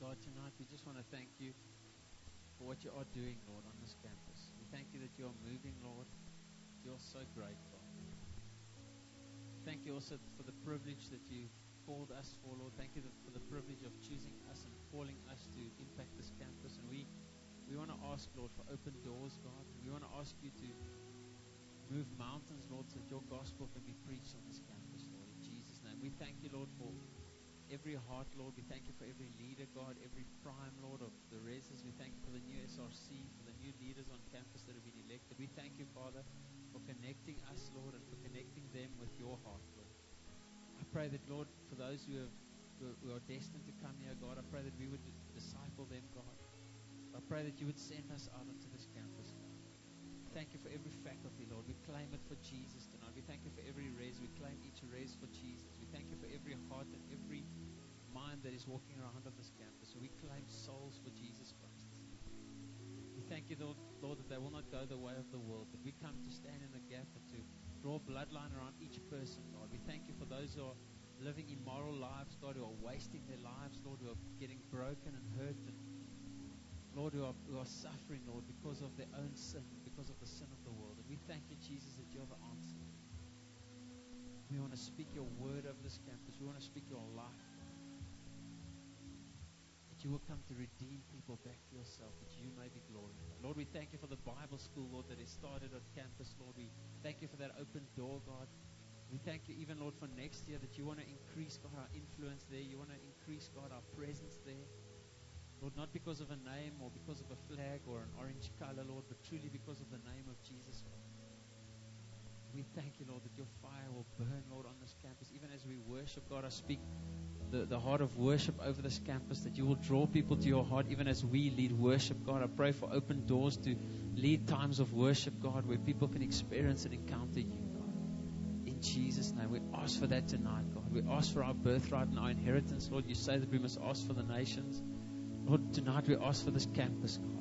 God, tonight we just want to thank you for what you are doing, Lord, on this campus. We thank you that you are moving, Lord. You're so great, God. Thank you also for the privilege that you called us for, Lord. Thank you for the privilege of choosing us and calling us to impact this campus. And we want to ask, Lord, for open doors, God. We want to ask you to move mountains, Lord, so that your gospel can be preached on this campus, Lord, in Jesus' name. We thank you, Lord, for every heart, Lord. We thank you for every leader, God, every prime, Lord, of the residents. We thank you for the new SRC, for the new leaders on campus that have been elected. We thank you, Father, for connecting us, Lord, and for connecting them with your heart, Lord. I pray that, Lord, for those who are destined to come here, God, I pray that we would disciple them, God. I pray that you would send us out onto this campus, God. Thank you for every faculty, Lord. We claim it for Jesus tonight. We thank you for every res. We claim each res for Jesus. We thank you for every heart and every mind that is walking around on this campus. So we claim souls for Jesus Christ. We thank you, Lord, that they will not go the way of the world, but we come to stand in the gap and to draw a bloodline around each person, God. We thank you for those who are living immoral lives, God, who are wasting their lives, Lord, who are getting broken and hurt, and Lord, who are suffering, Lord, because of their own sin, because of the sin of the world. And we thank you, Jesus, that you're the answer. We want to speak your word over this campus. We want to speak your life, God. That you will come to redeem people back to yourself, that you may be glorified. Lord, we thank you for the Bible school, Lord, that is started on campus, Lord. We thank you for that open door, God. We thank you even, Lord, for next year that you want to increase, God, our influence there. You want to increase, God, our presence there. Lord, not because of a name or because of a flag or an orange color, Lord, but truly because of the name of Jesus Christ. We thank you, Lord, that your fire will burn, Lord, on this campus. Even as we worship, God, I speak the heart of worship over this campus, that you will draw people to your heart even as we lead worship, God. I pray for open doors to lead times of worship, God, where people can experience and encounter you, God. In Jesus' name, we ask for that tonight, God. We ask for our birthright and our inheritance, Lord. You say that we must ask for the nations. Lord, tonight we ask for this campus, God.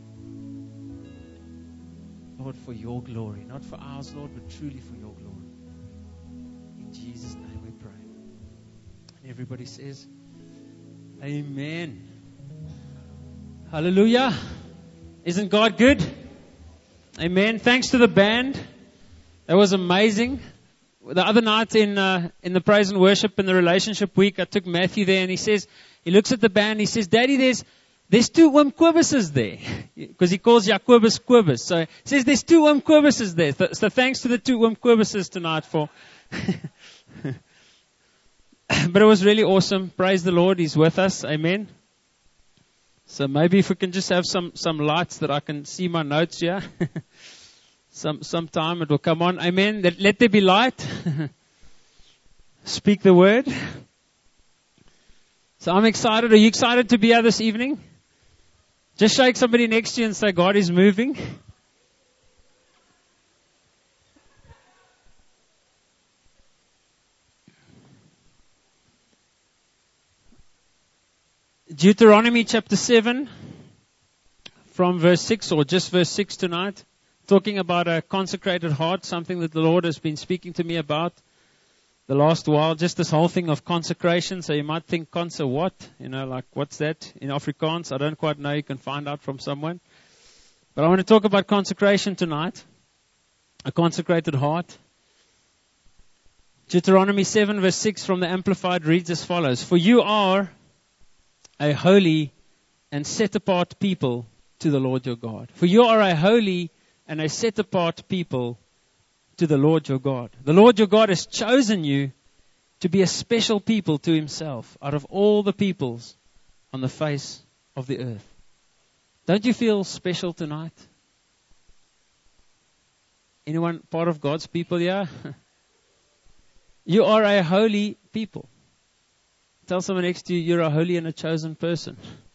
Lord, for your glory. Not for ours, Lord, but truly for your glory. In Jesus' name we pray. And everybody says, Amen. Hallelujah. Isn't God good? Amen. Thanks to the band. That was amazing. The other night in the praise and worship in the relationship week, I took Matthew there, and he looks at the band, and he says, Daddy, there's two Oom Kobuses there. Because he calls Jacobus Kobus. So he says there's two Oom Kobuses there. So thanks to the two Oom Kobuses tonight for... But it was really awesome. Praise the Lord. He's with us. Amen. So maybe if we can just have some lights that I can see my notes here. Sometime it will come on. Amen. Let there be light. Speak the word. So I'm excited. Are you excited to be here this evening? Just shake somebody next to you and say, God is moving. Deuteronomy chapter 7 from verse 6, or just verse 6 tonight. Talking about a consecrated heart, something that the Lord has been speaking to me about the last while, just this whole thing of consecration. So you might think, consa what? Like what's that in Afrikaans? I don't quite know. You can find out from someone. But I want to talk about consecration tonight. A consecrated heart. Deuteronomy 7 verse 6 from the Amplified reads as follows. For you are a holy and set apart people to the Lord your God. For you are a holy and a set apart people to the Lord your God. The Lord your God has chosen you to be a special people to himself out of all the peoples on the face of the earth. Don't you feel special tonight? Anyone part of God's people here? You are a holy people. Tell someone next to you, you're a holy and a chosen person.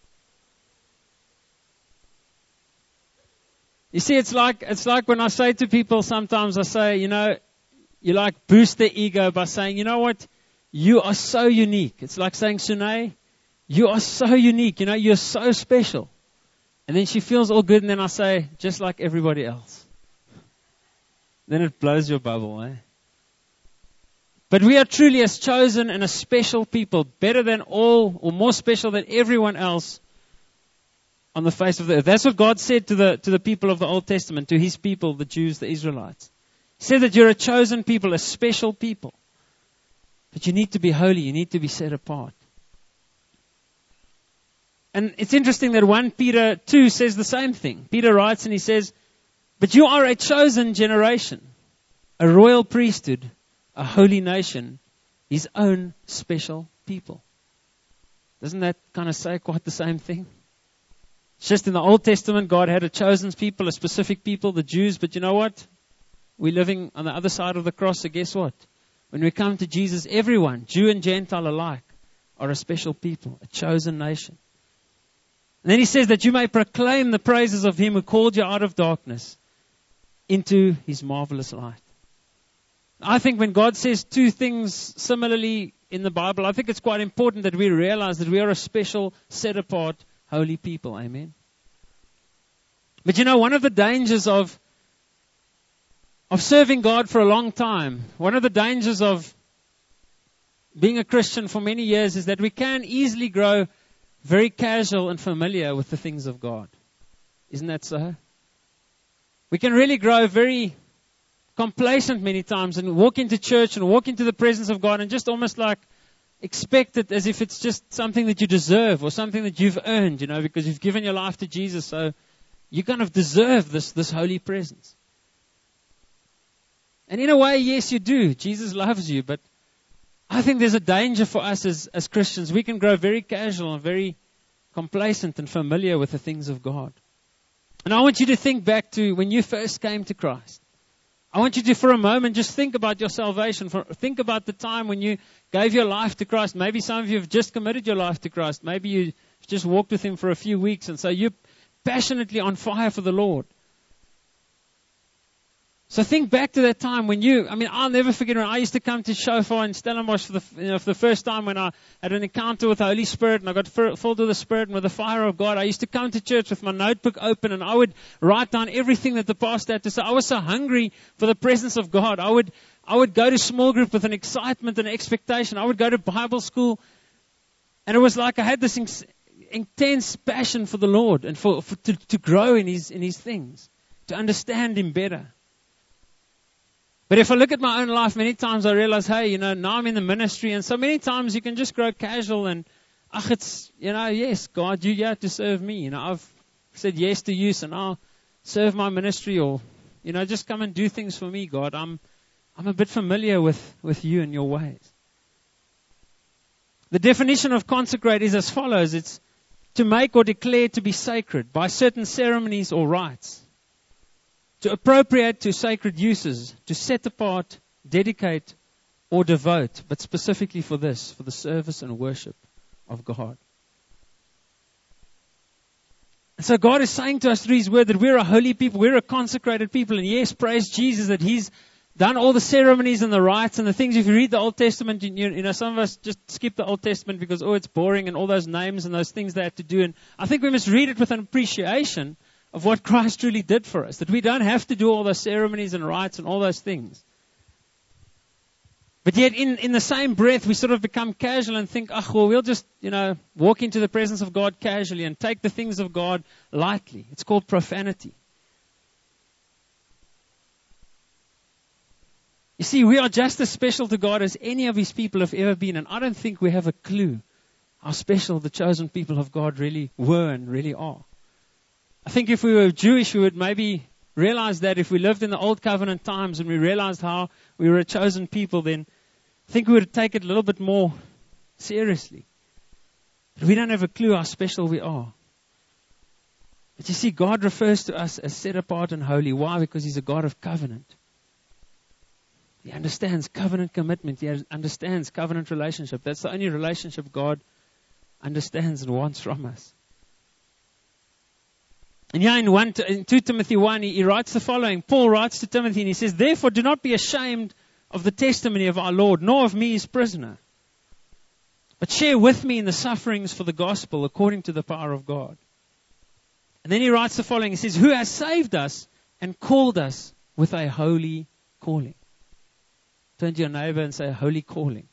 You see, it's like when I say to people, sometimes I say, you like boost their ego by saying, you know what? You are so unique. It's like saying, Sunay, you are so unique. You're so special. And then she feels all good, and then I say, just like everybody else. Then it blows your bubble, eh? But we are truly as chosen and a special people, better than all, or more special than everyone else on the face of the earth. That's what God said to the people of the Old Testament, to His people, the Jews, the Israelites. He said that you're a chosen people, a special people. But you need to be holy, you need to be set apart. And it's interesting that 1 Peter 2 says the same thing. Peter writes and he says, but you are a chosen generation, a royal priesthood, a holy nation, His own special people. Doesn't that kind of say quite the same thing? It's just in the Old Testament, God had a chosen people, a specific people, the Jews. But you know what? We're living on the other side of the cross, so guess what? When we come to Jesus, everyone, Jew and Gentile alike, are a special people, a chosen nation. And then He says that you may proclaim the praises of Him who called you out of darkness into His marvelous light. I think when God says two things similarly in the Bible, I think it's quite important that we realize that we are a special, set apart, holy people. Amen. But you know, one of the dangers of serving God for a long time, one of the dangers of being a Christian for many years is that we can easily grow very casual and familiar with the things of God. Isn't that so? We can really grow very complacent many times and walk into church and walk into the presence of God and just almost like expect it as if it's just something that you deserve or something that you've earned, you know, because you've given your life to Jesus. So you kind of deserve this holy presence. And in a way, yes, you do. Jesus loves you. But I think there's a danger for us as Christians. We can grow very casual and very complacent and familiar with the things of God. And I want you to think back to when you first came to Christ. I want you to, for a moment, just think about your salvation. Think about the time when you gave your life to Christ. Maybe some of you have just committed your life to Christ. Maybe you just walked with Him for a few weeks, and so you're passionately on fire for the Lord. So think back to that time when I'll never forget when I used to come to Shofar in Stellenbosch for the first time when I had an encounter with the Holy Spirit and I got filled with the Spirit and with the fire of God. I used to come to church with my notebook open and I would write down everything that the pastor had to say. I was so hungry for the presence of God. I would go to small group with an excitement and expectation. I would go to Bible school and it was like I had this intense passion for the Lord and to grow in His things, to understand Him better. But if I look at my own life, many times I realize, hey, now I'm in the ministry, and so many times you can just grow casual and, it's, yes, God, you're here to serve me. I've said yes to you, so now serve my ministry or, just come and do things for me, God. I'm a bit familiar with you and your ways. The definition of consecrate is as follows. It's to make or declare to be sacred by certain ceremonies or rites. To appropriate to sacred uses, to set apart, dedicate, or devote, but specifically for the service and worship of God. And so God is saying to us through His word that we're a holy people, we're a consecrated people, and yes, praise Jesus that He's done all the ceremonies and the rites and the things. If you read the Old Testament, some of us just skip the Old Testament because, it's boring and all those names and those things they have to do. And I think we must read it with an appreciation of what Christ really did for us, that we don't have to do all those ceremonies and rites and all those things. But yet in the same breath, we sort of become casual and think, we'll just, walk into the presence of God casually and take the things of God lightly. It's called profanity. You see, we are just as special to God as any of His people have ever been, and I don't think we have a clue how special the chosen people of God really were and really are. I think if we were Jewish, we would maybe realize that if we lived in the Old Covenant times and we realized how we were a chosen people, then I think we would take it a little bit more seriously. But we don't have a clue how special we are. But you see, God refers to us as set apart and holy. Why? Because He's a God of covenant. He understands covenant commitment. He understands covenant relationship. That's the only relationship God understands and wants from us. And here in 2 Timothy 1, he writes the following. Paul writes to Timothy and he says, therefore do not be ashamed of the testimony of our Lord, nor of me his prisoner, but share with me in the sufferings for the gospel according to the power of God. And then he writes the following. He says, who has saved us and called us with a holy calling. Turn to your neighbor and say, a holy calling.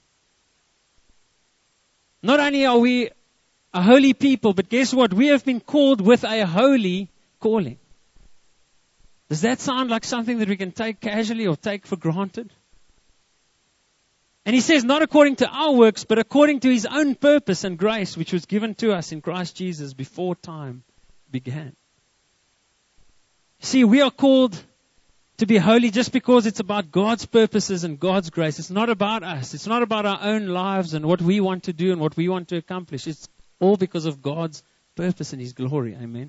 Not only are we a holy people, but guess what? We have been called with a holy calling. Does that sound like something that we can take casually or take for granted? And he says, not according to our works, but according to his own purpose and grace, which was given to us in Christ Jesus before time began. See, we are called to be holy just because it's about God's purposes and God's grace. It's not about us. It's not about our own lives and what we want to do and what we want to accomplish. It's all because of God's purpose and his glory. Amen.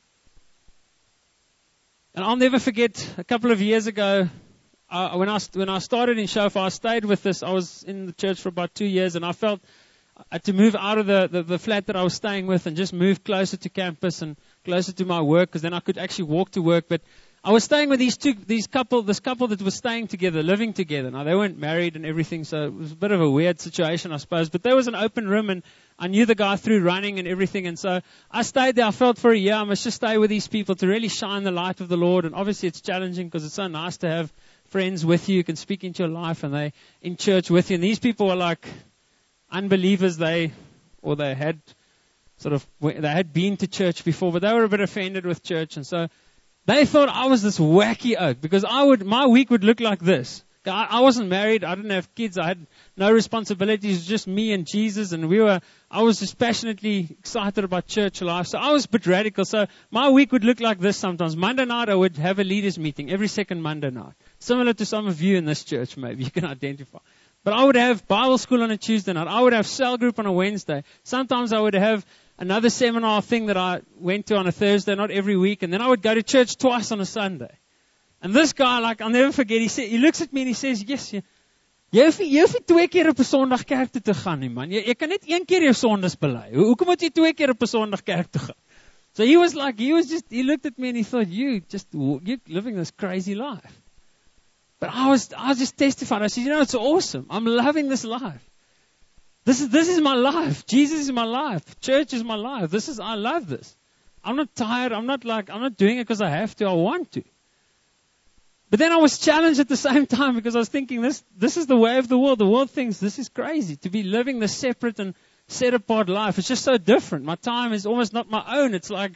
And I'll never forget, a couple of years ago, when I started in Shofar, I stayed with this. I was in the church for about 2 years, and I felt I had to move out of the flat that I was staying with and just move closer to campus and closer to my work, because then I could actually walk to work. But I was staying with this couple that was staying together, living together. Now, they weren't married and everything, so it was a bit of a weird situation, I suppose. But there was an open room, and I knew the guy through running and everything. And so I stayed there. I felt for a year I must just stay with these people to really shine the light of the Lord. And obviously it's challenging because it's so nice to have friends with you who can speak into your life, and they in church with you. And these people were like unbelievers. They had been to church before, but they were a bit offended with church. And so they thought I was this wacky oak, because my week would look like this. I wasn't married. I didn't have kids. I had no responsibilities. It was just me and Jesus. And I was just passionately excited about church life. So I was a bit radical. So my week would look like this sometimes. Monday night, I would have a leaders meeting every second Monday night. Similar to some of you in this church, maybe you can identify. But I would have Bible school on a Tuesday night. I would have cell group on a Wednesday. Sometimes I would have another seminar thing that I went to on a Thursday, not every week. And then I would go to church twice on a Sunday. And this guy, I'll never forget, he looks at me and he says, yes, jy hoef nie 2 keer op 'n Sondag kerk toe te gaan nie, man. Jy kan net 1 keer jou sondes bely. Hoekom moet jy 2 keer op 'n Sondag kerk toe gaan? So he looked at me and he thought, you're living this crazy life. But I was just testified. I said, it's awesome. I'm loving this life. This is my life. Jesus is my life. Church is my life. I love this. I'm not tired. I'm not doing it because I have to. I want to. But then I was challenged at the same time, because I was thinking, this is the way of the world. The world thinks this is crazy, to be living this separate and set apart life. It's just so different. My time is almost not my own. It's like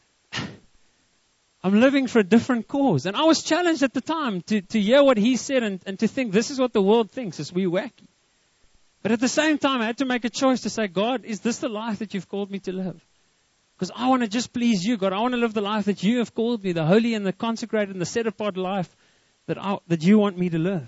I'm living for a different cause. And I was challenged at the time to hear what he said and to think this is what the world thinks, is we wacky. But at the same time, I had to make a choice to say, God, is this the life that you've called me to live? Because I want to just please you, God. I want to live the life that you have called me, the holy and the consecrated and the set-apart life that you want me to live.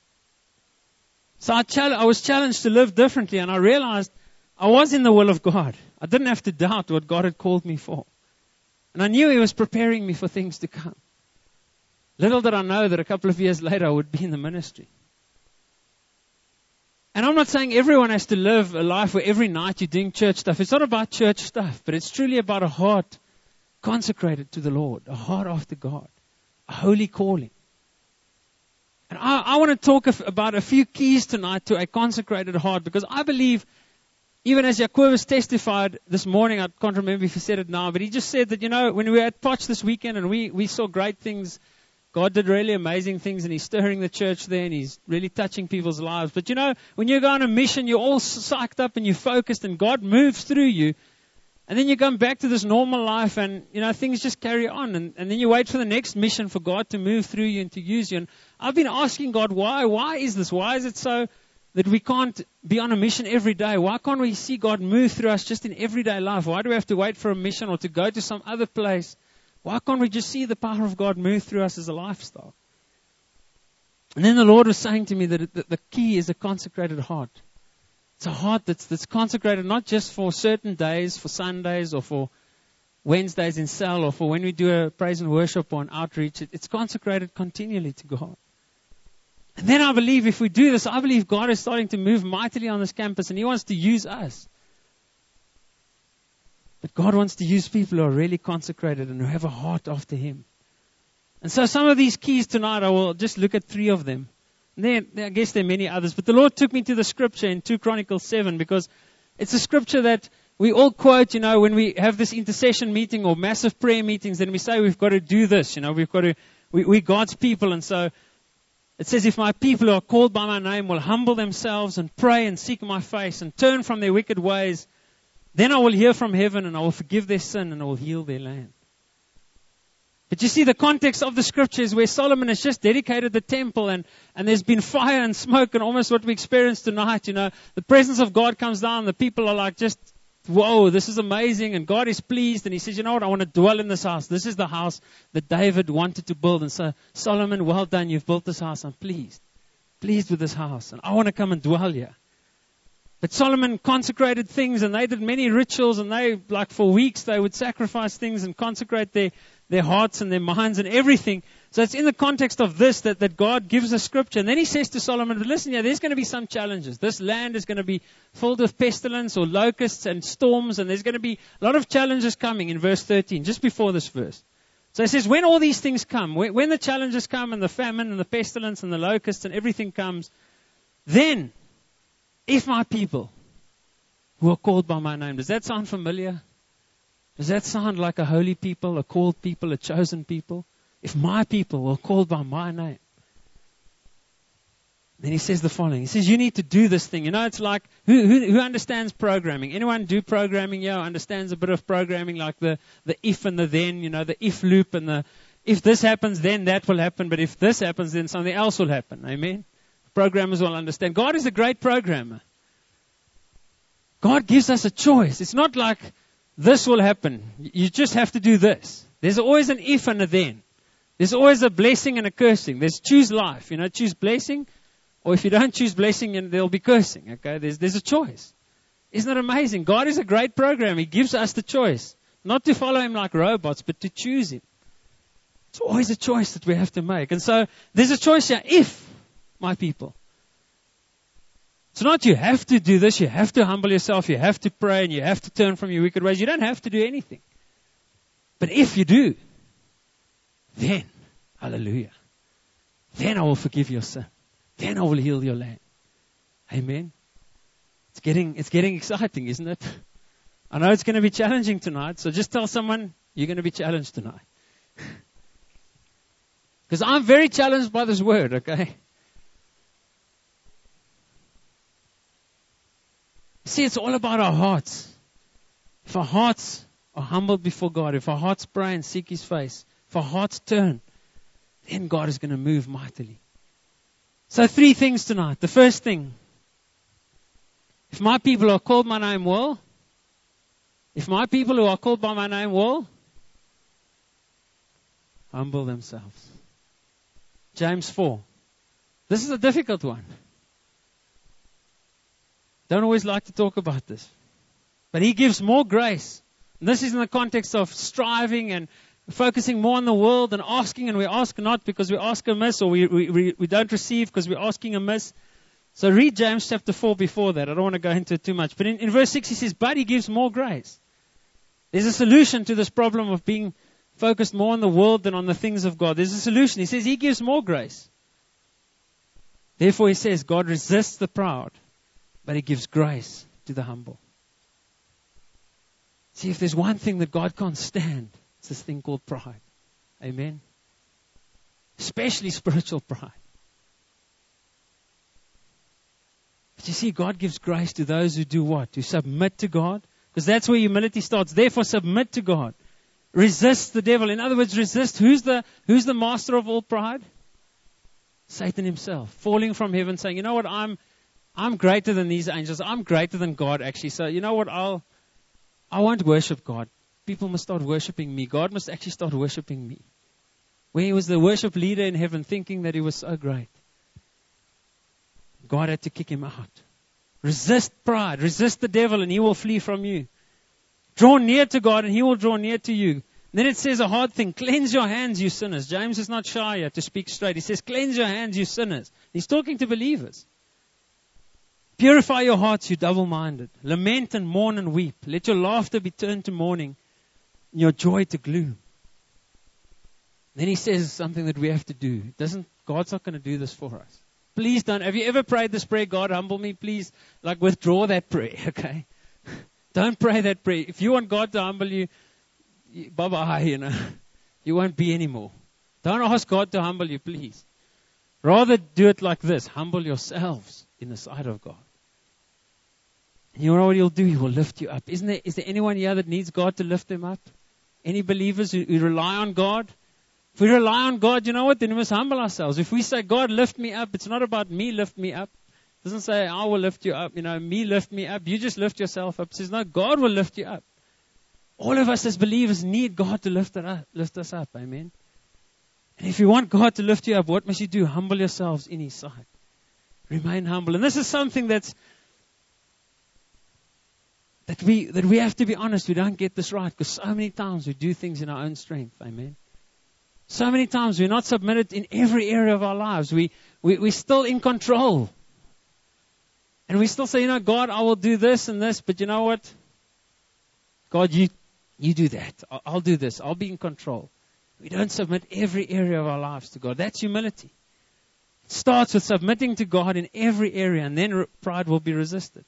So I was challenged to live differently, and I realized I was in the will of God. I didn't have to doubt what God had called me for. And I knew he was preparing me for things to come. Little did I know that a couple of years later I would be in the ministry. And I'm not saying everyone has to live a life where every night you're doing church stuff. It's not about church stuff, but it's truly about a heart consecrated to the Lord, a heart after God, a holy calling. And I want to talk about a few keys tonight to a consecrated heart, because I believe, even as Jacobus testified this morning, I can't remember if he said it now, but he just said that, when we were at Potch this weekend and we saw great things, God did really amazing things, and he's stirring the church there, and he's really touching people's lives. But when you go on a mission, you're all psyched up and you're focused, and God moves through you. And then you come back to this normal life, and, things just carry on. And then you wait for the next mission for God to move through you and to use you. And I've been asking God, why? Why is this? Why is it so that we can't be on a mission every day? Why can't we see God move through us just in everyday life? Why do we have to wait for a mission or to go to some other place? Why can't we just see the power of God move through us as a lifestyle? And then the Lord was saying to me that the key is a consecrated heart. It's a heart that's consecrated not just for certain days, for Sundays or for Wednesdays in cell or for when we do a praise and worship or an outreach. It's consecrated continually to God. And then I believe if we do this, I believe God is starting to move mightily on this campus, and he wants to use us. But God wants to use people who are really consecrated and who have a heart after him. And so some of these keys tonight, I will just look at 3 of them. And then, I guess there are many others. But the Lord took me to the scripture in 2 Chronicles 7, because it's a scripture that we all quote, when we have this intercession meeting or massive prayer meetings, then we say we've got to do this, we're God's people. And so It says, if my people who are called by my name will humble themselves and pray and seek my face and turn from their wicked ways, then I will hear from heaven and I will forgive their sin and I will heal their land. But you see, the context of the scripture is where Solomon has just dedicated the temple and there's been fire and smoke and almost what we experienced tonight. The presence of God comes down. The people are like just, whoa, this is amazing. And God is pleased. And he says, you know what? I want to dwell in this house. This is the house that David wanted to build. And so, Solomon, well done. You've built this house. I'm pleased with this house. And I want to come and dwell here. But Solomon consecrated things and they did many rituals and they, like for weeks, they would sacrifice things and consecrate their hearts and their minds and everything. So it's in the context of this that God gives a scripture. And then he says to Solomon, but listen, there's going to be some challenges. This land is going to be filled with pestilence or locusts and storms. And there's going to be a lot of challenges coming in verse 13, just before this verse. So he says, when all these things come, when the challenges come and the famine and the pestilence and the locusts and everything comes, then if my people who are called by my name, does that sound familiar? Does that sound like a holy people, a called people, a chosen people? If my people were called by my name. Then he says the following. He says, you need to do this thing. It's like, who understands programming? Anyone do programming? Yeah, understands a bit of programming, like the if and the then, the if loop and the, if this happens, then that will happen. But if this happens, then something else will happen. Amen? Programmers will understand. God is a great programmer. God gives us a choice. It's not like this will happen. You just have to do this. There's always an if and a then. There's always a blessing and a cursing. There's choose life. Choose blessing. Or if you don't choose blessing, there'll be cursing. Okay? There's a choice. Isn't that amazing? God is a great programmer. He gives us the choice. Not to follow him like robots, but to choose him. It's always a choice that we have to make. And so there's a choice here. If my people. It's not you have to do this, you have to humble yourself, you have to pray, and you have to turn from your wicked ways. You don't have to do anything. But if you do, then, hallelujah, then I will forgive your sin. Then I will heal your land. Amen. It's getting exciting, isn't it? I know it's going to be challenging tonight, so just tell someone you're going to be challenged tonight. Because I'm very challenged by this word, okay? See, it's all about our hearts. If our hearts are humbled before God, if our hearts pray and seek his face, if our hearts turn, then God is going to move mightily. So 3 things tonight. The first thing, if my people are called by my name will, if my people who are called by my name will, humble themselves. James 4. This is a difficult one. Don't always like to talk about this. But he gives more grace. And this is in the context of striving and focusing more on the world and asking, and we ask not because we ask amiss, or we don't receive because we're asking amiss. So read James chapter 4 before that. I don't want to go into it too much. But in verse 6 he says, but he gives more grace. There's a solution to this problem of being focused more on the world than on the things of God. There's a solution. He says he gives more grace. Therefore he says, God resists the proud, but he gives grace to the humble. See, if there's one thing that God can't stand, it's this thing called pride. Amen. Especially spiritual pride. But you see, God gives grace to those who do what? Who submit to God. Because that's where humility starts. Therefore, submit to God. Resist the devil. In other words, resist. Who's the master of all pride? Satan himself. Falling from heaven saying, you know what, I'm greater than these angels. I'm greater than God, actually. So, you know what, I won't worship God. People must start worshiping me. God must actually start worshiping me. When he was the worship leader in heaven, thinking that he was so great, God had to kick him out. Resist pride. Resist the devil and he will flee from you. Draw near to God and he will draw near to you. Then it says a hard thing. Cleanse your hands, you sinners. James is not shy here to speak straight. He says, cleanse your hands, you sinners. He's talking to believers. Purify your hearts, you double-minded. Lament and mourn and weep. Let your laughter be turned to mourning, and your joy to gloom. Then he says something that we have to do. God's not going to do this for us. Please don't. Have you ever prayed this prayer, God, humble me? Please, withdraw that prayer, okay? Don't pray that prayer. If you want God to humble you, bye-bye, you won't be anymore. Don't ask God to humble you, please. Rather do it like this. Humble yourselves in the sight of God. And you know what He'll do? He will lift you up. Is there anyone here that needs God to lift them up? Any believers who rely on God? If we rely on God, you know what? Then we must humble ourselves. If we say, God, lift me up, it's not about me, lift me up. It doesn't say, I will lift you up. Me, lift me up. You just lift yourself up. It says, no, God will lift you up. All of us as believers need God to lift us up. Amen. And if you want God to lift you up, what must you do? Humble yourselves in His sight. Remain humble. And this is something that we have to be honest. We don't get this right because so many times we do things in our own strength. Amen. So many times we're not submitted in every area of our lives. We're still in control. And we still say, God, I will do this and this. But you know what? God, you do that. I'll do this. I'll be in control. We don't submit every area of our lives to God. That's humility. It starts with submitting to God in every area, and then pride will be resisted.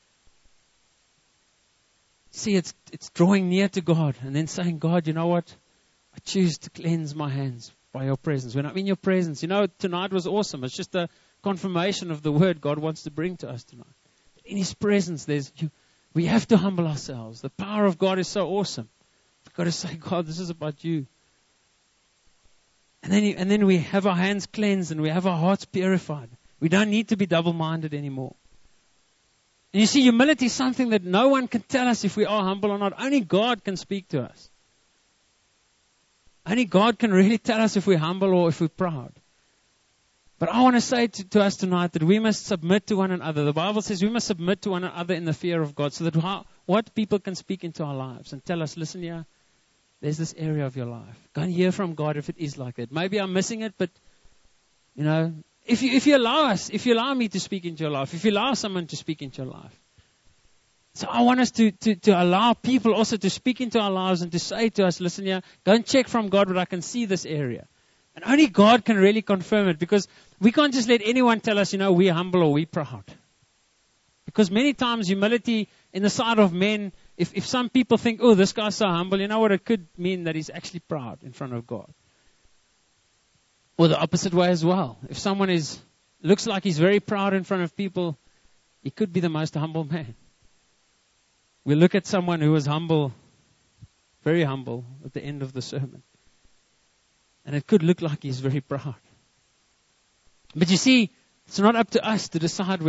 See, it's drawing near to God and then saying, God, you know what? I choose to cleanse my hands by your presence. When I'm in your presence, tonight was awesome. It's just a confirmation of the word God wants to bring to us tonight. In His presence, we have to humble ourselves. The power of God is so awesome. We've got to say, God, this is about you. And then we have our hands cleansed and we have our hearts purified. We don't need to be double-minded anymore. And you see, humility is something that no one can tell us if we are humble or not. Only God can speak to us. Only God can really tell us if we're humble or if we're proud. But I want to say to us tonight that we must submit to one another. The Bible says we must submit to one another in the fear of God so that what people can speak into our lives and tell us, listen here, there's this area of your life. Go and hear from God if it is like that. Maybe I'm missing it, but, if you allow me to speak into your life, if you allow someone to speak into your life. So I want us to allow people also to speak into our lives and to say to us, listen here, go and check from God, but I can see this area. And only God can really confirm it, because we can't just let anyone tell us, we're humble or we're proud. Because many times humility in the sight of men, if some people think, oh, this guy's so humble, you know what, it could mean that he's actually proud in front of God. Or the opposite way as well. If someone looks like he's very proud in front of people, he could be the most humble man. We look at someone who was humble, very humble, at the end of the sermon. And it could look like he's very proud. But you see, it's not up to us to decide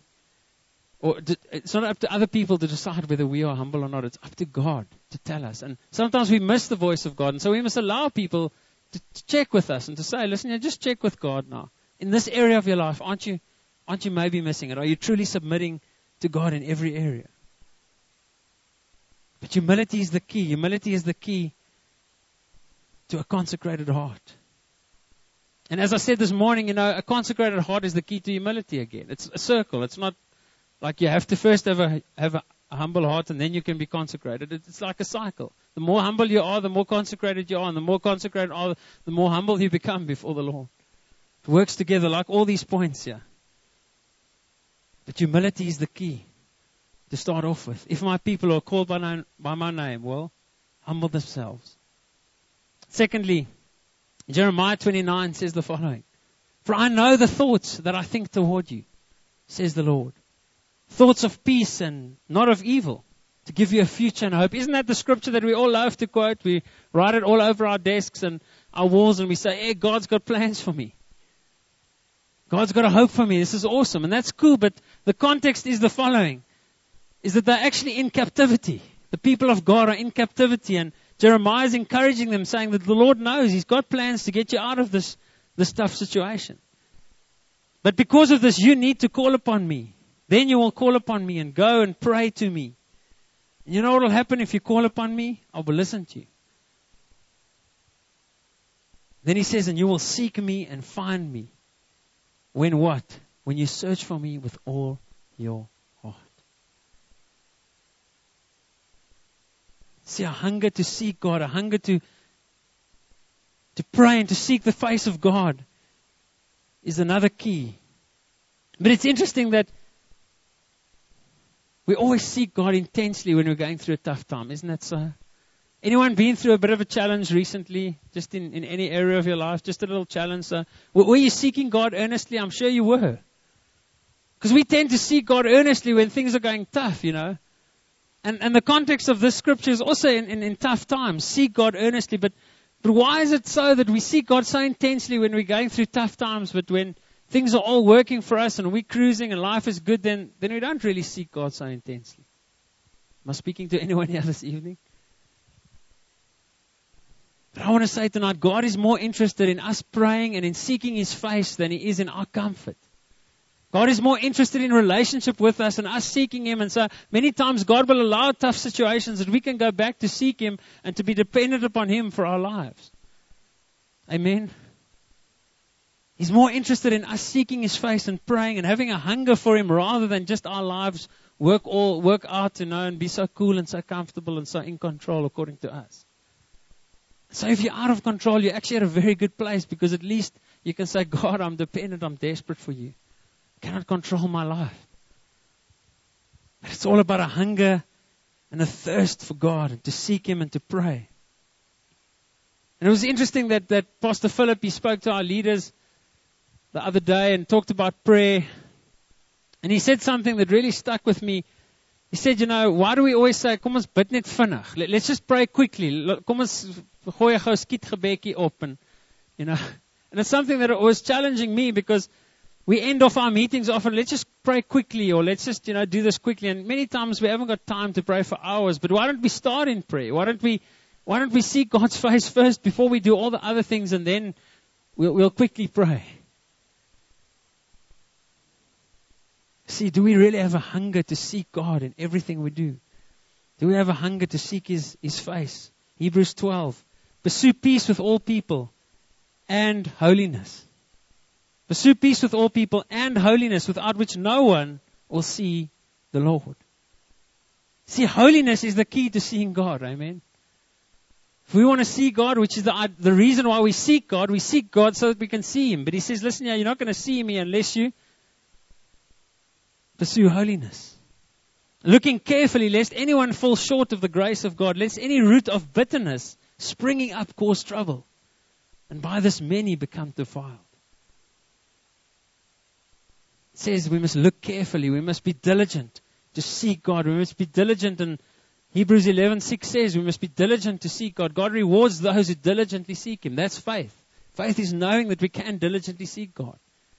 it's not up to other people to decide whether we are humble or not. It's up to God to tell us. And sometimes we miss the voice of God. And so we must allow people to check with us and to say, listen, just check with God now. In this area of your life, aren't you maybe missing it? Are you truly submitting to God in every area? But humility is the key. Humility is the key to a consecrated heart. And as I said this morning, a consecrated heart is the key to humility again. It's a circle. It's not like you have to first have a humble heart and then you can be consecrated. It's like a cycle. The more humble you are, the more consecrated you are. And the more consecrated you are, the more humble you become before the Lord. It works together like all these points here. But humility is the key to start off with. If my people are called by my name, well, humble themselves. Secondly, Jeremiah 29 says the following. For I know the thoughts that I think toward you, says the Lord. Thoughts of peace and not of evil, to give you a future and hope. Isn't that the scripture that we all love to quote? We write it all over our desks and our walls and we say, hey, God's got plans for me. God's got a hope for me. This is awesome. And that's cool. But the context is the following. Is that they're actually in captivity. The people of God are in captivity. And Jeremiah is encouraging them, saying that the Lord knows He's got plans to get you out of this tough situation. But because of this, you need to call upon me. Then you will call upon me and go and pray to me. And you know what will happen if you call upon me? I will listen to you. Then he says, and you will seek me and find me. When what? When you search for me with all your heart. See, a hunger to seek God, a hunger to pray and to seek the face of God is another key. But it's interesting that we always seek God intensely when we're going through a tough time. Isn't that so? Anyone been through a bit of a challenge recently, just in any area of your life, just a little challenge? Were you seeking God earnestly? I'm sure you were. Because we tend to seek God earnestly when things are going tough, you know. And the context of this scripture is also in tough times. Seek God earnestly. But why is it so that we seek God so intensely when we're going through tough times, but when things are all working for us and we're cruising and life is good, then we don't really seek God so intensely? Am I speaking to anyone here this evening? But I want to say tonight, God is more interested in us praying and in seeking His face than He is in our comfort. God is more interested in relationship with us and us seeking Him. And so many times God will allow tough situations that we can go back to seek Him and to be dependent upon Him for our lives. Amen. He's more interested in us seeking His face and praying and having a hunger for Him rather than just our lives work out, you know, and be so cool and so comfortable and so in control according to us. So if you're out of control, you're actually at a very good place, because at least you can say, God, I'm dependent, I'm desperate for you. I cannot control my life. But it's all about a hunger and a thirst for God, and to seek Him and to pray. And it was interesting that Pastor Philip, he spoke to our leaders the other day and talked about prayer. And he said something that really stuck with me. He said, you know, why do we always say, kom ons bid net vinnig. Let's just pray quickly. Kom ons gooi gou skietgebedjie op. And, you know, and it's something that was challenging me, because we end off our meetings often, let's just pray quickly, or let's just, you know, do this quickly. And many times we haven't got time to pray for hours. But why don't we start in prayer? Why don't we seek God's face first before we do all the other things, and then we'll quickly pray? See, do we really have a hunger to seek God in everything we do? Do we have a hunger to seek His face? Hebrews 12. Pursue peace with all people and holiness. Pursue peace with all people and holiness, without which no one will see the Lord. See, holiness is the key to seeing God. Amen. If we want to see God, which is the reason why we seek God so that we can see Him. But He says, listen here, you're not going to see me unless you pursue holiness. Looking carefully, lest anyone fall short of the grace of God, lest any root of bitterness springing up cause trouble, and by this many become defiled. It says we must look carefully, we must be diligent to seek God, we must be diligent, and Hebrews 11:6 says we must be diligent to seek God. God rewards those who diligently seek Him. That's faith. Faith is knowing that we can diligently seek God.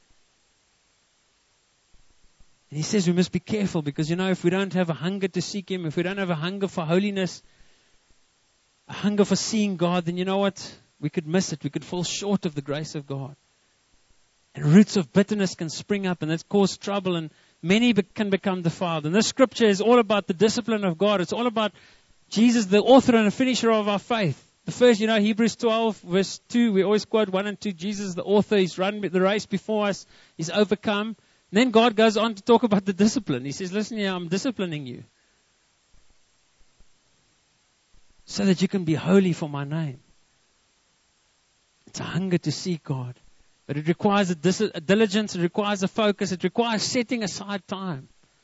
And He says we must be careful, because, you know, if we don't have a hunger to seek Him, if we don't have a hunger for holiness, a hunger for seeing God, then you know what? We could miss it. We could fall short of the grace of God. And roots of bitterness can spring up, and that's cause trouble, and many can become defiled. And this scripture is all about the discipline of God. It's all about Jesus, the author and the finisher of our faith. The first, you know, Hebrews 12, verse 2, we always quote 1 and 2. Jesus, the author, He's run the race before us. He's overcome. And then God goes on to talk about the discipline. He says, listen here, I'm disciplining you, so that you can be holy for my name. It's a hunger to seek God. But it requires a diligence, it requires a focus, it requires setting aside time.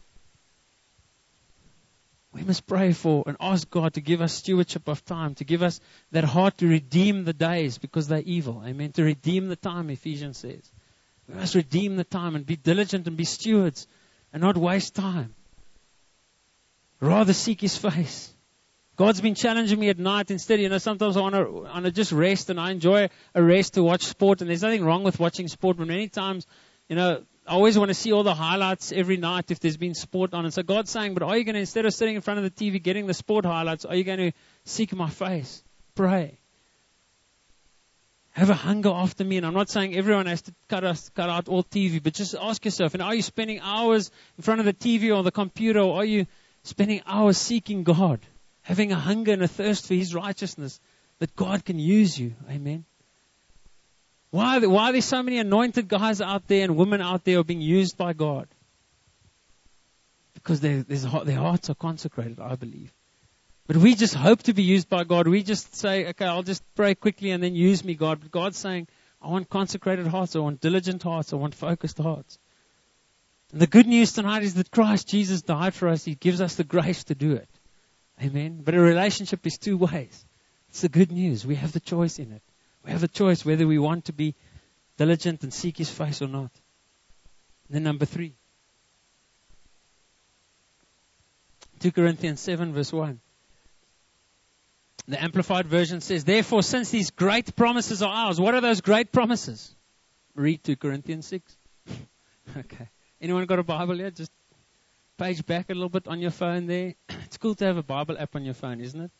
We must pray for and ask God to give us stewardship of time, to give us that heart to redeem the days, because they're evil. Amen. To redeem the time, Ephesians says. We must redeem the time and be diligent and be stewards and not waste time. Rather seek His face. God's been challenging me at night instead. You know, sometimes I want to just rest, and I enjoy a rest to watch sport. And there's nothing wrong with watching sport, but many times, you know, I always want to see all the highlights every night if there's been sport on. And so God's saying, but are you going to, instead of sitting in front of the TV getting the sport highlights, are you going to seek my face? Pray. Have a hunger after me. And I'm not saying everyone has to cut out all TV, but just ask yourself, and are you spending hours in front of the TV or the computer, or are you spending hours seeking God? Having a hunger and a thirst for His righteousness, that God can use you. Amen. Why are there so many anointed guys out there and women out there who are being used by God? Because their hearts are consecrated, I believe. But we just hope to be used by God. We just say, okay, I'll just pray quickly and then use me, God. But God's saying, I want consecrated hearts. I want diligent hearts. I want focused hearts. And the good news tonight is that Christ Jesus died for us. He gives us the grace to do it. Amen. But a relationship is two ways. It's the good news. We have the choice in it. We have a choice whether we want to be diligent and seek His face or not. And then number 3. 2 Corinthians 7 verse 1. The Amplified Version says, therefore, since these great promises are ours, what are those great promises? Read 2 Corinthians 6. Okay. Anyone got a Bible here? Just page back a little bit on your phone there. It's cool to have a Bible app on your phone, isn't it?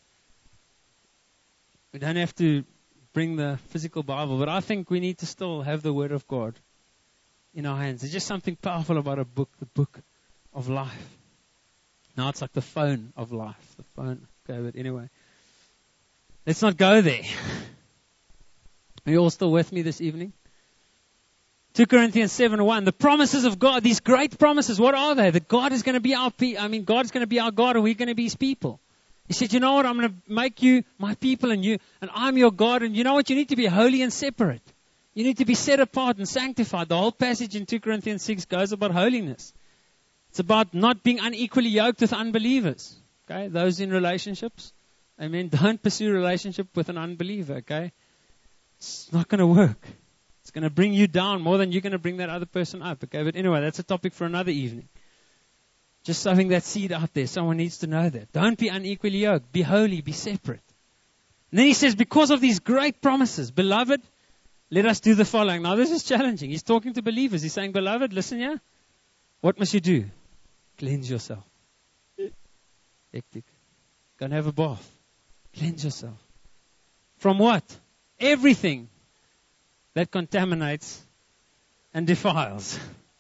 We don't have to bring the physical Bible, but I think we need to still have the Word of God in our hands. There's just something powerful about a book, the book of life. Now it's like the phone of life. The phone. Okay, but anyway. Let's not go there. Are you all still with me this evening? 2 Corinthians 7:1. The promises of God, these great promises, what are they? That God is going to be our God is going to be our God, and we're going to be His people. He said, you know what? I'm going to make you my people, and I'm your God. And you know what? You need to be holy and separate. You need to be set apart and sanctified. The whole passage in 2 Corinthians 6 goes about holiness. It's about not being unequally yoked with unbelievers. Okay, those in relationships. Amen. Don't pursue a relationship with an unbeliever. Okay, it's not going to work. It's going to bring you down more than you're going to bring that other person up. Okay, but anyway, that's a topic for another evening. Just sowing that seed out there. Someone needs to know that. Don't be unequally yoked. Be holy. Be separate. And then he says, because of these great promises, beloved, let us do the following. Now this is challenging. He's talking to believers. He's saying, beloved, listen here. What must you do? Cleanse yourself. Hectic. Go and have a bath. Cleanse yourself. From what? Everything that contaminates and defiles.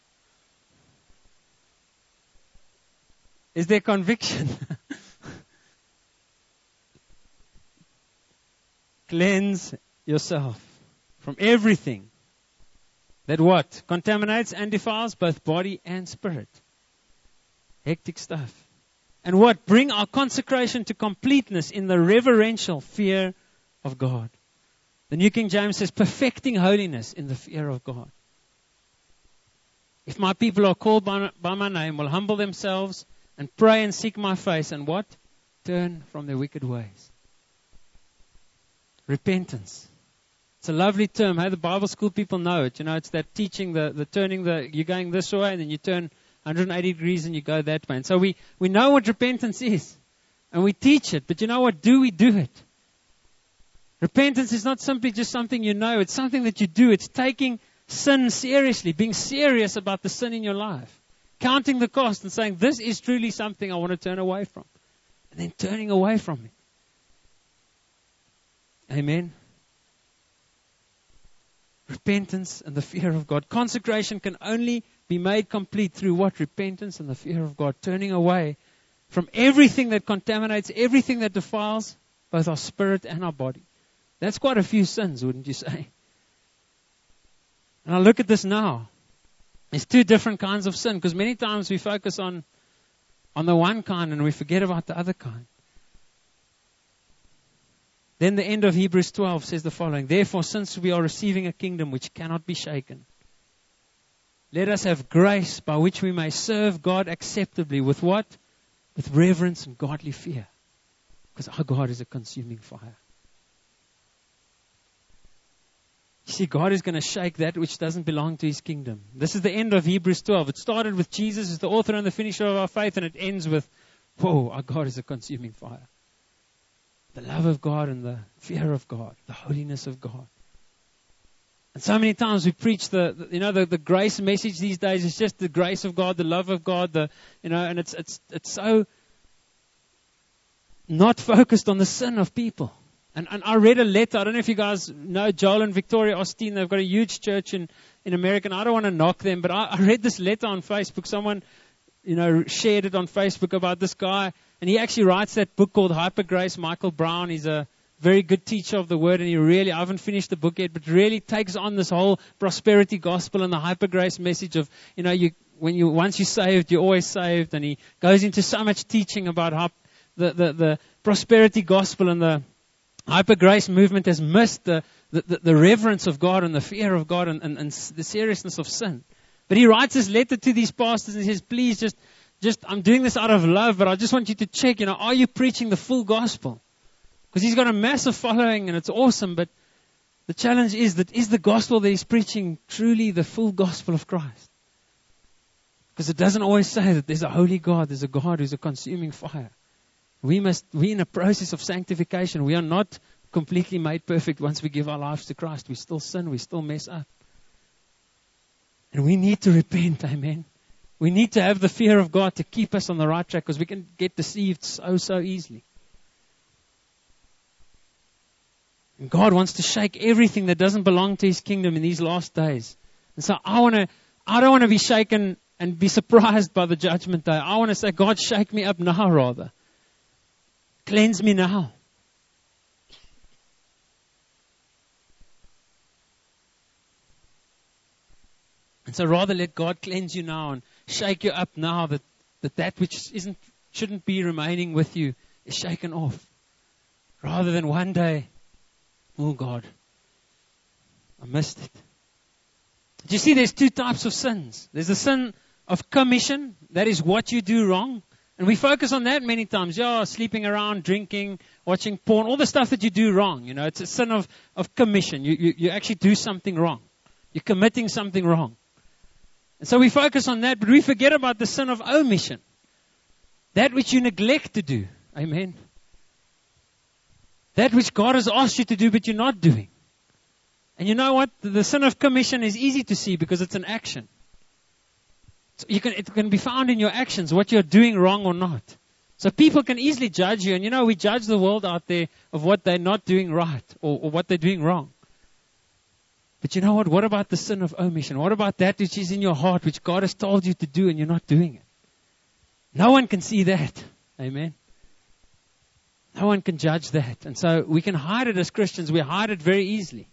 Is there conviction? Cleanse yourself from everything that what? Contaminates and defiles both body and spirit. Hectic stuff. And what? Bring our consecration to completeness in the reverential fear of God. The New King James says, perfecting holiness in the fear of God. If my people are called by my name, will humble themselves and pray and seek my face, and what? Turn from their wicked ways. Repentance. It's a lovely term. Hey, the Bible school people know it. You know, it's that teaching, the turning, you're going this way, and then you turn 180 degrees and you go that way. And so we know what repentance is. And we teach it. But you know what? Do we do it? Repentance is not simply just something you know. It's something that you do. It's taking sin seriously. Being serious about the sin in your life. Counting the cost and saying, this is truly something I want to turn away from. And then turning away from it. Amen. Repentance and the fear of God. Consecration can only be made complete through what? Repentance and the fear of God. Turning away from everything that contaminates, everything that defiles both our spirit and our body. That's quite a few sins, wouldn't you say? And I look at this now. There's two different kinds of sin, because many times we focus on the one kind and we forget about the other kind. Then the end of Hebrews 12 says the following. Therefore, since we are receiving a kingdom which cannot be shaken, let us have grace by which we may serve God acceptably. With what? With reverence and godly fear. Because our God is a consuming fire. You see, God is going to shake that which doesn't belong to His kingdom. This is the end of Hebrews 12. It started with Jesus as the author and the finisher of our faith, and it ends with, whoa, our God is a consuming fire. The love of God and the fear of God, the holiness of God. And so many times we preach the grace message these days. It's just the grace of God, the love of God, and it's so not focused on the sin of people. And I read a letter. I don't know if you guys know Joel and Victoria Osteen. They've got a huge church in America. And I don't want to knock them, but I read this letter on Facebook. Someone, shared it on Facebook about this guy. And he actually writes that book called Hyper Grace. Michael Brown. He's a very good teacher of the word. And I haven't finished the book yet, but really takes on this whole prosperity gospel and the Hyper Grace message of, once you're saved, you're always saved. And he goes into so much teaching about how the prosperity gospel and the Hyper Grace movement has missed the reverence of God and the fear of God and the seriousness of sin. But he writes this letter to these pastors and he says, please just I'm doing this out of love, but I just want you to check, are you preaching the full gospel? Because he's got a massive following and it's awesome, but the challenge is the gospel that he's preaching truly the full gospel of Christ? Because it doesn't always say that there's a holy God, there's a God who's a consuming fire. We're in a process of sanctification. We are not completely made perfect once we give our lives to Christ. We still sin, we still mess up. And we need to repent, amen. We need to have the fear of God to keep us on the right track, because we can get deceived so easily. And God wants to shake everything that doesn't belong to His kingdom in these last days. And so I don't want to be shaken and be surprised by the judgment day. I want to say, God, shake me up now rather. Cleanse me now. And so rather let God cleanse you now and shake you up now, that which shouldn't be remaining with you is shaken off. Rather than one day, oh God, I missed it. Do you see there's two types of sins? There's the sin of commission, that is what you do wrong. And we focus on that many times. Sleeping around, drinking, watching porn, all the stuff that you do wrong. It's a sin of commission. You actually do something wrong. You're committing something wrong. And so we focus on that, but we forget about the sin of omission. That which you neglect to do. Amen. That which God has asked you to do, but you're not doing. And you know what? The sin of commission is easy to see because it's an action. So it can be found in your actions, what you're doing wrong or not. So people can easily judge you. And we judge the world out there of what they're not doing right or what they're doing wrong. But you know what? What about the sin of omission? What about that which is in your heart, which God has told you to do and you're not doing it? No one can see that. Amen. No one can judge that. And so we can hide it as Christians. We hide it very easily.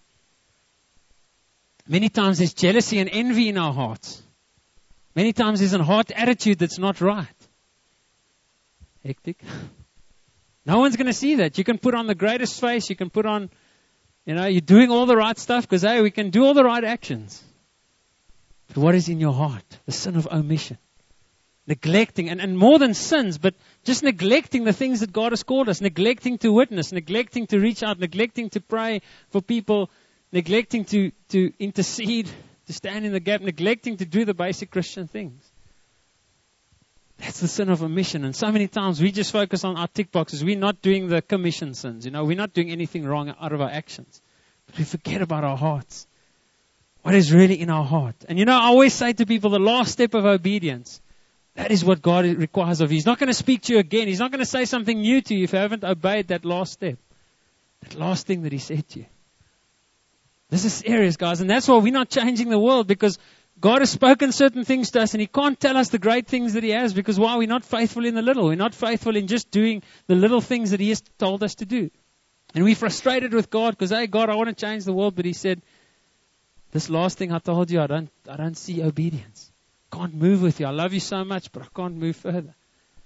Many times there's jealousy and envy in our hearts. Many times there's a heart attitude that's not right. Hectic. No one's going to see that. You can put on the greatest face. You can put on, you're doing all the right stuff because, we can do all the right actions. But what is in your heart? The sin of omission. Neglecting, and more than sins, but just neglecting the things that God has called us. Neglecting to witness, neglecting to reach out, neglecting to pray for people, neglecting to intercede, to stand in the gap, neglecting to do the basic Christian things. That's the sin of omission. And so many times we just focus on our tick boxes. We're not doing the commission sins. We're not doing anything wrong out of our actions. But we forget about our hearts. What is really in our heart? And I always say to people, the last step of obedience, that is what God requires of you. He's not going to speak to you again. He's not going to say something new to you if you haven't obeyed that last step. That last thing that He said to you. This is serious, guys. And that's why we're not changing the world, because God has spoken certain things to us and He can't tell us the great things that He has, because why? We're not faithful in the little. We're not faithful in just doing the little things that He has told us to do. And we're frustrated with God because, God, I want to change the world. But He said, this last thing I told you, I don't see obedience. Can't move with you. I love you so much, but I can't move further.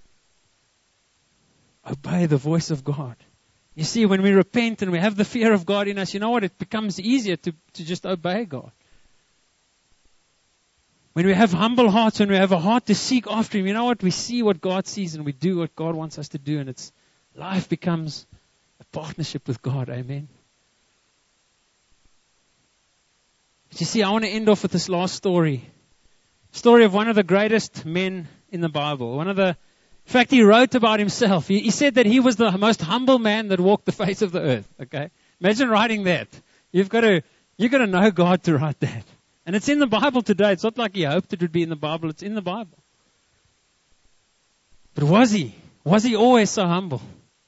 Obey the voice of God. You see, when we repent and we have the fear of God in us, you know what? It becomes easier to just obey God. When we have humble hearts, when we have a heart to seek after Him, you know what? We see what God sees and we do what God wants us to do. And life becomes a partnership with God. Amen. But you see, I want to end off with this last story. Story of one of the greatest men in the Bible. In fact, he wrote about himself. He said that he was the most humble man that walked the face of the earth. Okay, imagine writing that. You've got to know God to write that, and it's in the Bible today. It's not like he hoped it would be in the Bible. It's in the Bible. But was he always so humble?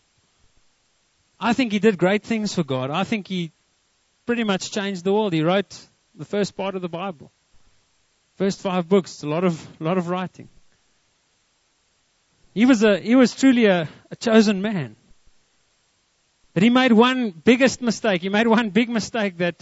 I think he did great things for God. I think he pretty much changed the world. He wrote the first part of the Bible. First 5 books, a lot of writing. He was truly a chosen man. But he made one biggest mistake. He made one big mistake that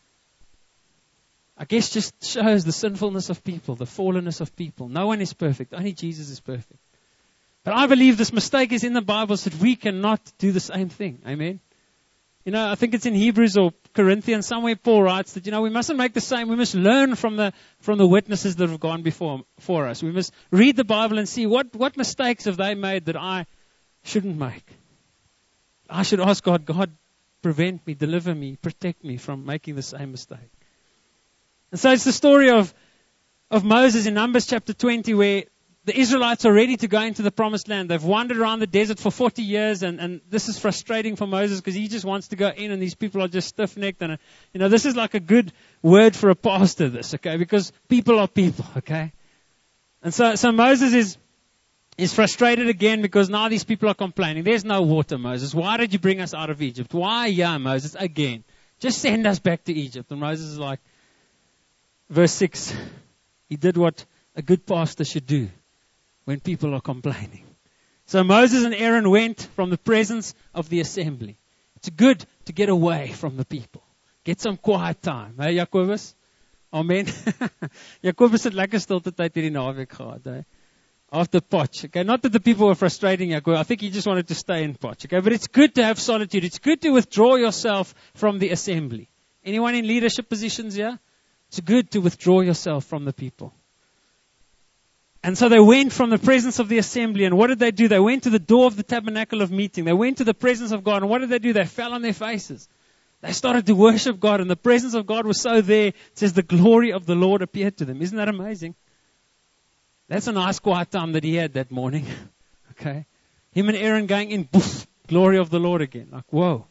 I guess just shows the sinfulness of people, the fallenness of people. No one is perfect. Only Jesus is perfect. But I believe this mistake is in the Bible so that we cannot do the same thing. Amen. I think it's in Hebrews or Corinthians, somewhere Paul writes that, we mustn't make the same. We must learn from the witnesses that have gone before us. We must read the Bible and see what mistakes have they made that I shouldn't make. I should ask God, prevent me, deliver me, protect me from making the same mistake. And so it's the story of Moses in Numbers chapter 20, where the Israelites are ready to go into the promised land. They've wandered around the desert for 40 years, and this is frustrating for Moses because he just wants to go in, and these people are just stiff-necked. And, this is like a good word for a pastor, okay? Because people are people, okay? And so Moses is frustrated again because now these people are complaining. There's no water, Moses. Why did you bring us out of Egypt? Why, Moses, again? Just send us back to Egypt. And Moses is like, verse 6, he did what a good pastor should do when people are complaining. So Moses and Aaron went from the presence of the assembly. It's good to get away from the people. Get some quiet time. Hey, Jacobus? Amen. Jacobus het lekker stilte tyd hierdie naweek gehad. After Potch. Okay, not that the people were frustrating Jacobus. I think he just wanted to stay in Potch. Okay, but it's good to have solitude. It's good to withdraw yourself from the assembly. Anyone in leadership positions here? It's good to withdraw yourself from the people. And so they went from the presence of the assembly, and what did they do? They went to the door of the tabernacle of meeting. They went to the presence of God, and what did they do? They fell on their faces. They started to worship God, and the presence of God was so there. It says the glory of the Lord appeared to them. Isn't that amazing? That's a nice quiet time that he had that morning. Okay. Him and Aaron going in, poof, glory of the Lord again. Like, whoa.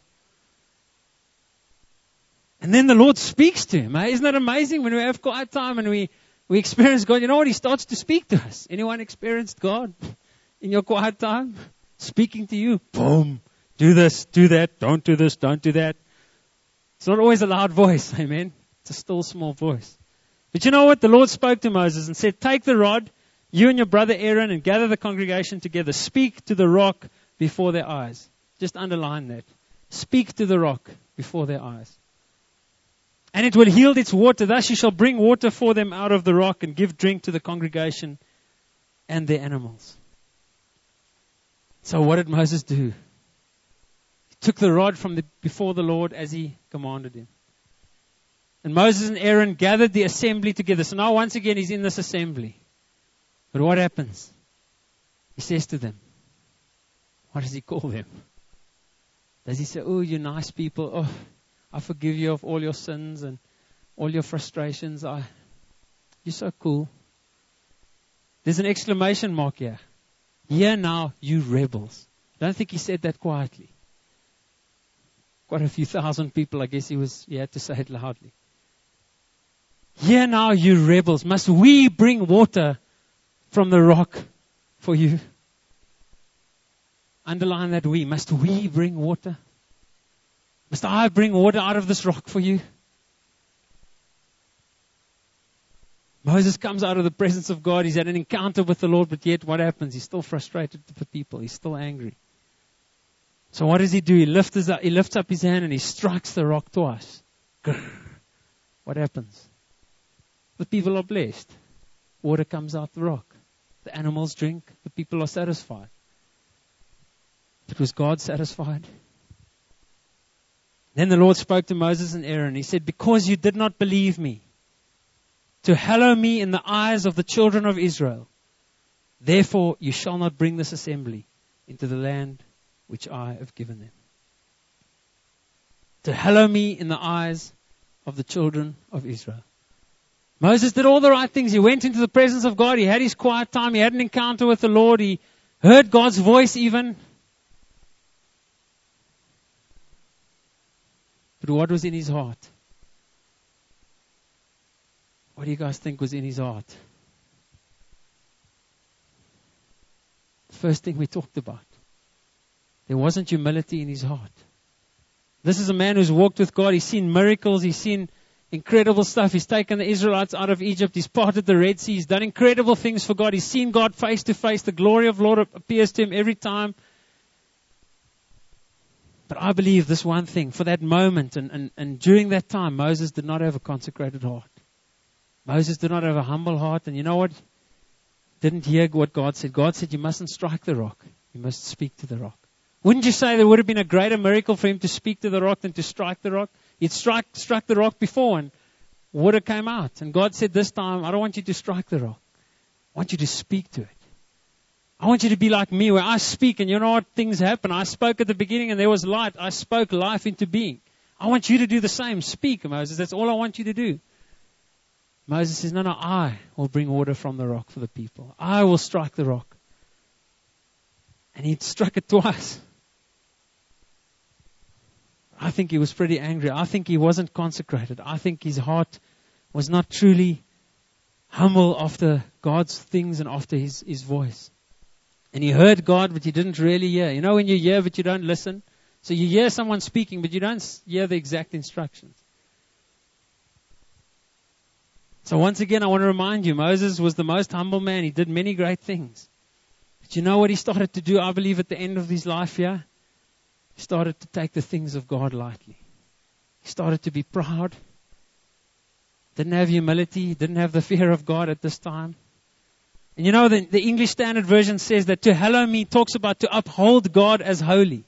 And then the Lord speaks to him. Isn't that amazing when we have quiet time and we experience God? You know what? He starts to speak to us. Anyone experienced God in your quiet time? Speaking to you. Boom. Do this, do that. Don't do this, don't do that. It's not always a loud voice. Amen. It's a still small voice. But you know what? The Lord spoke to Moses and said, take the rod, you and your brother Aaron, and gather the congregation together. Speak to the rock before their eyes. Just underline that. Speak to the rock before their eyes. And it will yield its water. Thus you shall bring water for them out of the rock and give drink to the congregation and their animals. So what did Moses do? He took the rod from before the Lord as he commanded him. And Moses and Aaron gathered the assembly together. So now once again he's in this assembly. But what happens? He says to them, what does he call them? Does he say, oh, you nice people, oh, I forgive you of all your sins and all your frustrations. You're so cool. There's an exclamation mark here. Hear now, you rebels. I don't think he said that quietly. Quite a few thousand people, I guess he had to say it loudly. Hear now, you rebels. Must we bring water from the rock for you? Underline that we. Must we bring water? Must I bring water out of this rock for you? Moses comes out of the presence of God. He's had an encounter with the Lord, but yet what happens? He's still frustrated with the people. He's still angry. So what does he do? He lifts up his hand and he strikes the rock twice. Grr. What happens? The people are blessed. Water comes out the rock. The animals drink. The people are satisfied. But was God satisfied? Then the Lord spoke to Moses and Aaron. He said, because you did not believe me, to hallow me in the eyes of the children of Israel, therefore you shall not bring this assembly into the land which I have given them. To hallow me in the eyes of the children of Israel. Moses did all the right things. He went into the presence of God. He had his quiet time. He had an encounter with the Lord. He heard God's voice even. But what was in his heart? What do you guys think was in his heart? The first thing we talked about. There wasn't humility in his heart. This is a man who's walked with God. He's seen miracles. He's seen incredible stuff. He's taken the Israelites out of Egypt. He's parted the Red Sea. He's done incredible things for God. He's seen God face to face. The glory of the Lord appears to him every time. But I believe this one thing, for that moment and during that time, Moses did not have a consecrated heart. Moses did not have a humble heart. And you know what? Didn't hear what God said. God said, you mustn't strike the rock. You must speak to the rock. Wouldn't you say there would have been a greater miracle for him to speak to the rock than to strike the rock? He'd struck the rock before and water came out. And God said, this time, I don't want you to strike the rock. I want you to speak to it. I want you to be like me, where I speak and you know what, things happen. I spoke at the beginning and there was light. I spoke life into being. I want you to do the same. Speak, Moses. That's all I want you to do. Moses says, no, I will bring water from the rock for the people. I will strike the rock. And he struck it twice. I think he was pretty angry. I think he wasn't consecrated. I think his heart was not truly humble after God's things and after his voice. And he heard God, but he didn't really hear. You know when you hear, but you don't listen? So you hear someone speaking, but you don't hear the exact instructions. So once again, I want to remind you, Moses was the most humble man. He did many great things. But you know what he started to do, I believe, at the end of his life here? He started to take the things of God lightly. He started to be proud. Didn't have humility. Didn't have the fear of God at this time. And you know, the English Standard Version says that to hallow me talks about to uphold God as holy.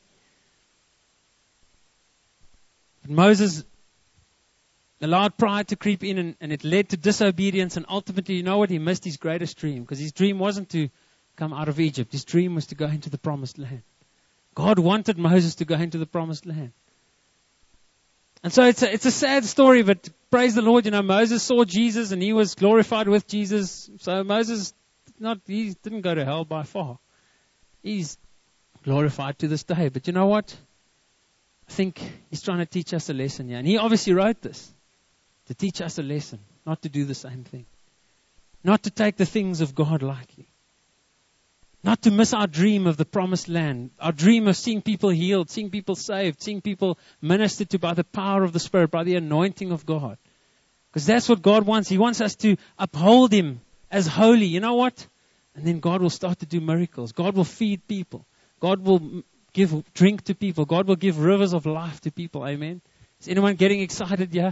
But Moses allowed pride to creep in and it led to disobedience. And ultimately, you know what? He missed his greatest dream. Because his dream wasn't to come out of Egypt. His dream was to go into the promised land. God wanted Moses to go into the promised land. And so it's a sad story, but praise the Lord, you know, Moses saw Jesus and he was glorified with Jesus. So Moses, he didn't go to hell by far. He's glorified to this day. But you know what? I think he's trying to teach us a lesson here. And he obviously wrote this to teach us a lesson, not to do the same thing. Not to take the things of God lightly. Not to miss our dream of the promised land. Our dream of seeing people healed, seeing people saved, seeing people ministered to by the power of the Spirit, by the anointing of God. Because that's what God wants. He wants us to uphold Him as holy. You know what? And then God will start to do miracles. God will feed people. God will give drink to people. God will give rivers of life to people. Amen. Is anyone getting excited? Yeah.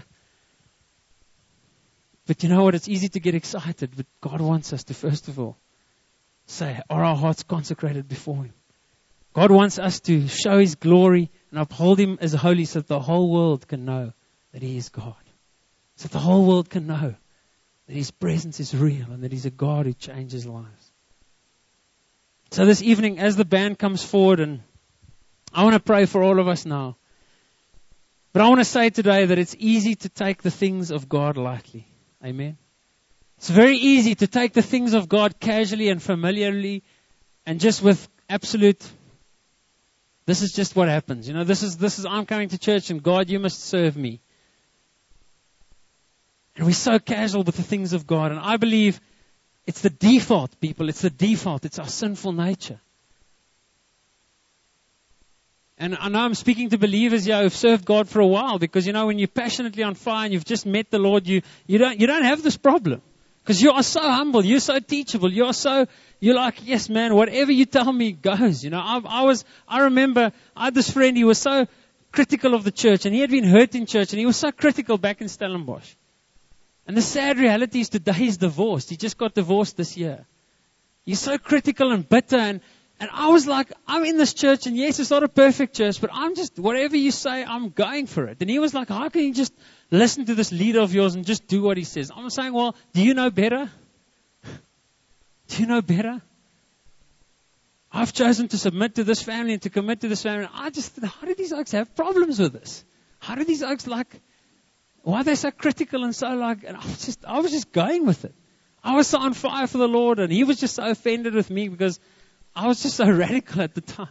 But you know what? It's easy to get excited. But God wants us to, first of all, say, are our hearts consecrated before Him? God wants us to show His glory and uphold Him as holy so that the whole world can know that He is God. So that the whole world can know that His presence is real and that He's a God who changes lives. So this evening, as the band comes forward, and I want to pray for all of us now. But I want to say today that it's easy to take the things of God lightly. Amen. It's very easy to take the things of God casually and familiarly and just with absolute, this is just what happens. You know, this is I'm coming to church and God, you must serve me. And we're so casual with the things of God. And I believe it's the default, people. It's the default. It's our sinful nature. And I know I'm speaking to believers here who've served God for a while because, you know, when you're passionately on fire and you've just met the Lord, you don't have this problem. Because you are so humble, you're so teachable, you're like, yes, man, whatever you tell me goes. You know, I remember I had this friend, he was so critical of the church, and he had been hurt in church, and he was so critical back in Stellenbosch. And the sad reality is today he's divorced. He just got divorced this year. He's so critical and bitter, and I was like, I'm in this church, and yes, it's not a perfect church, but I'm just, whatever you say, I'm going for it. And he was like, how can you just listen to this leader of yours and just do what he says? I'm saying, well, do you know better? Do you know better? I've chosen to submit to this family and to commit to this family. How do these oaks have problems with this? How do these oaks why are they so critical and so and I was just going with it. I was so on fire for the Lord, and he was just so offended with me because I was just so radical at the time.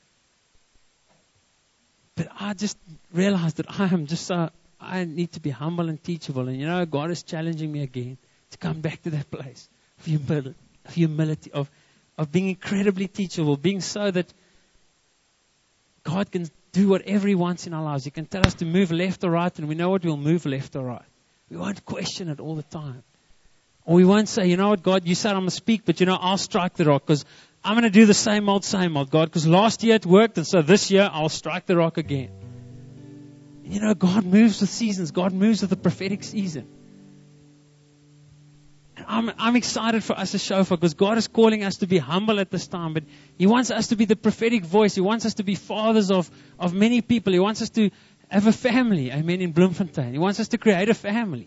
But I just realized that I need to be humble and teachable. And you know, God is challenging me again to come back to that place of humility, of being incredibly teachable, being so that God can do whatever He wants in our lives. He can tell us to move left or right, and we know what we'll move left or right. We won't question it all the time. Or we won't say, you know what, God, you said I'm going to speak, but you know, I'll strike the rock because I'm going to do the same old, God, because last year it worked, and so this year I'll strike the rock again. And you know, God moves with seasons. God moves with the prophetic season. I'm excited for us as Shofar because God is calling us to be humble at this time, but He wants us to be the prophetic voice. He wants us to be fathers of many people. He wants us to have a family, amen, in Bloemfontein. He wants us to create a family.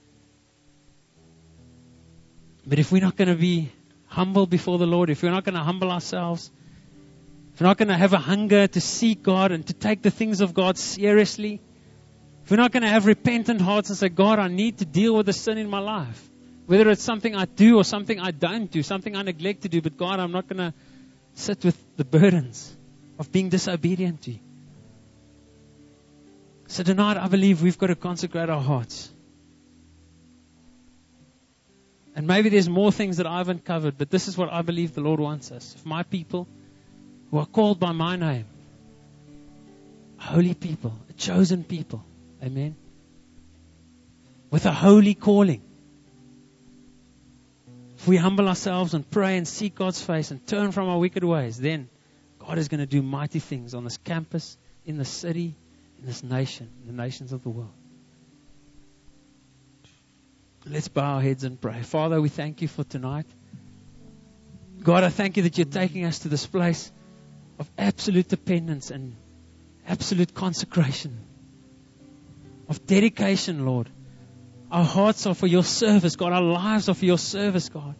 But if we're not going to be humble before the Lord, if we're not going to humble ourselves, if we're not going to have a hunger to seek God and to take the things of God seriously, if we're not going to have repentant hearts and say, God, I need to deal with the sin in my life, whether it's something I do or something I don't do, something I neglect to do, but God, I'm not going to sit with the burdens of being disobedient to You. So tonight, I believe we've got to consecrate our hearts. And maybe there's more things that I haven't covered, but this is what I believe the Lord wants us. If my people who are called by My name, holy people, a chosen people, amen, with a holy calling, if we humble ourselves and pray and seek God's face and turn from our wicked ways, then God is going to do mighty things on this campus, in the city, in this nation, in the nations of the world. Let's bow our heads and pray. Father, we thank You for tonight. God, I thank You that You're taking us to this place of absolute dependence and absolute consecration, of dedication, Lord. Our hearts are for Your service, God. Our lives are for Your service, God.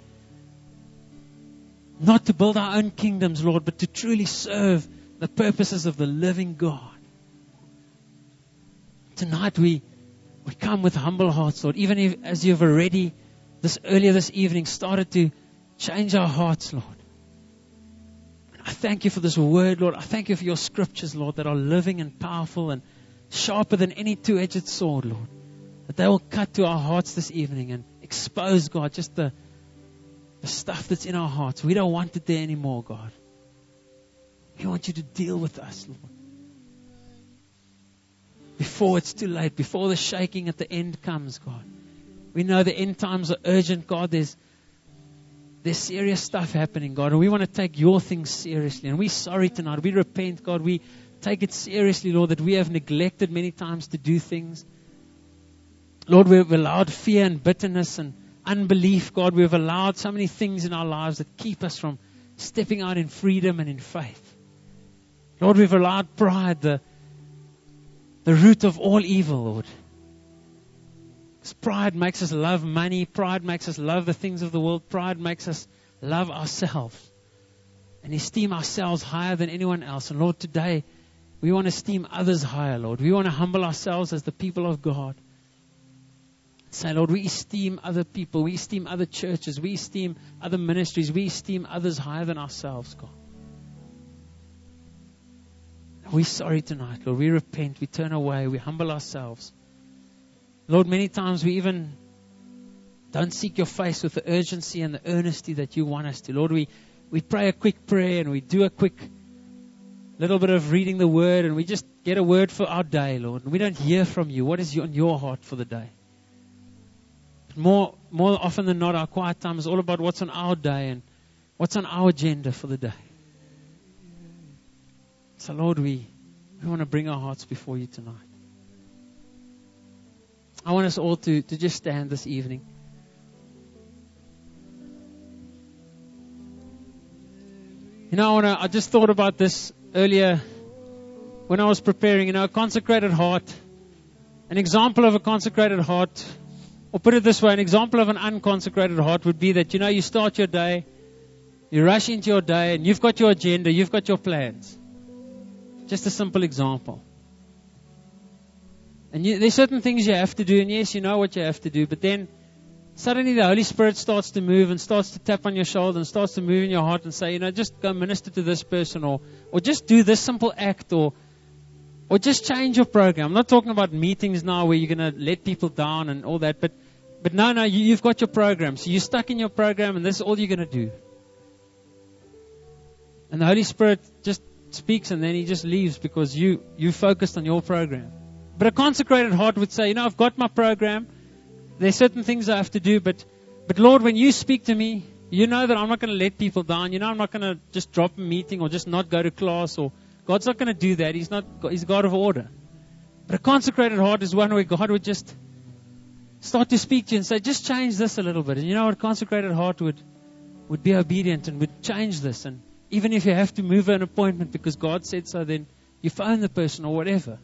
Not to build our own kingdoms, Lord, but to truly serve the purposes of the living God. Tonight we come with humble hearts, Lord, even if, as You've already earlier this evening started to change our hearts, Lord. I thank You for this word, Lord. I thank You for Your scriptures, Lord, that are living and powerful and sharper than any two-edged sword, Lord. That they will cut to our hearts this evening and expose, God, just the stuff that's in our hearts. We don't want it there anymore, God. We want You to deal with us, Lord. Before it's too late, before the shaking at the end comes, God. We know the end times are urgent, God. There's serious stuff happening, God. And we want to take Your things seriously. And we're sorry tonight. We repent, God. We take it seriously, Lord, that we have neglected many times to do things. Lord, we've allowed fear and bitterness and unbelief, God. We've allowed so many things in our lives that keep us from stepping out in freedom and in faith. Lord, we've allowed pride, the root of all evil, Lord. Because pride makes us love money. Pride makes us love the things of the world. Pride makes us love ourselves and esteem ourselves higher than anyone else. And Lord, today we want to esteem others higher, Lord. We want to humble ourselves as the people of God. Say, Lord, we esteem other people. We esteem other churches. We esteem other ministries. We esteem others higher than ourselves, God. We're sorry tonight, Lord. We repent. We turn away. We humble ourselves. Lord, many times we even don't seek Your face with the urgency and the earnesty that You want us to. Lord, we pray a quick prayer and we do a quick little bit of reading the Word and we just get a word for our day, Lord. And we don't hear from You. What is on Your heart for the day? More often than not, our quiet time is all about what's on our day and what's on our agenda for the day. So, Lord, we want to bring our hearts before You tonight. I want us all to just stand this evening. You know, I just thought about this earlier when I was preparing. A consecrated heart. An example of a consecrated heart, or put it this way, an example of an unconsecrated heart would be that, you start your day, you rush into your day, and you've got your agenda, you've got your plans. Just a simple example. And there's certain things you have to do, and yes, you know what you have to do, but then suddenly the Holy Spirit starts to move and starts to tap on your shoulder and starts to move in your heart and say, just go minister to this person, or just do this simple act, or just change your program. I'm not talking about meetings now where you're going to let people down and all that, but no, you've got your program. So you're stuck in your program, and this is all you're going to do. And the Holy Spirit just speaks, and then He just leaves because you focused on your program. But a consecrated heart would say, I've got my program. There's certain things I have to do, but Lord, when You speak to me, You know that I'm not going to let people down. I'm not going to just drop a meeting or just not go to class, or God's not going to do that. He's a God of order. But a consecrated heart is one where God would just start to speak to you and say, just change this a little bit. And you know what? Consecrated heart would be obedient and would change this. And even if you have to move an appointment because God said so, then you phone the person or whatever.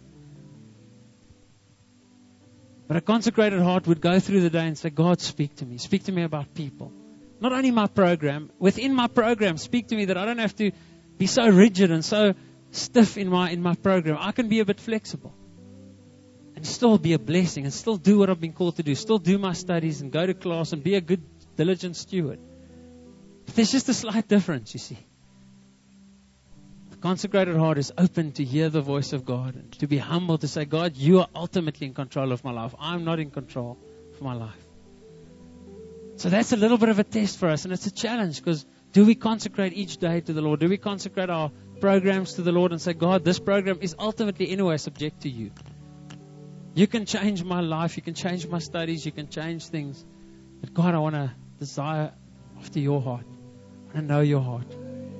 But a consecrated heart would go through the day and say, God, speak to me. Speak to me about people. Not only my program, within my program, speak to me that I don't have to be so rigid and so stiff in my program. I can be a bit flexible and still be a blessing and still do what I've been called to do. Still do my studies and go to class and be a good, diligent steward. But there's just a slight difference, you see. The consecrated heart is open to hear the voice of God and to be humble, to say, God, you are ultimately in control of my life. I'm not in control of my life. So that's a little bit of a test for us, and it's a challenge, because do we consecrate each day to the Lord? Do we consecrate our programs to the Lord and say, God, this program is ultimately anyway subject to you. You can change my life, you can change my studies, you can change things. But God, I want to desire after your heart. I want to know your heart.